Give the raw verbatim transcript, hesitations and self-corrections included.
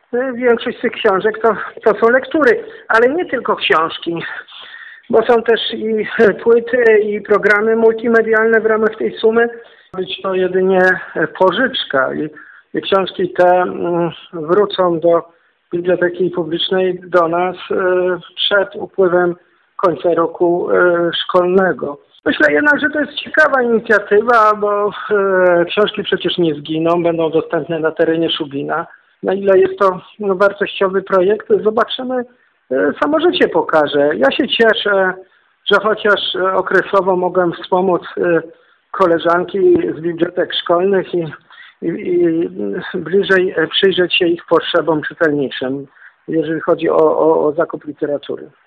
większość z tych książek to, to są lektury, ale nie tylko książki, bo są też i płyty, i programy multimedialne w ramach tej sumy. Być to jedynie pożyczka i, i książki te mm, wrócą do Biblioteki Publicznej do nas e, przed upływem końca roku e, szkolnego. Myślę jednak, że to jest ciekawa inicjatywa, bo e, książki przecież nie zginą, będą dostępne na terenie Szubina. Na ile jest to no, wartościowy projekt, zobaczymy, e, samo życie pokaże. Ja się cieszę, że chociaż okresowo mogłem wspomóc e, koleżanki z bibliotek szkolnych i, i, i bliżej przyjrzeć się ich potrzebom czytelniczym, jeżeli chodzi o, o, o zakup literatury.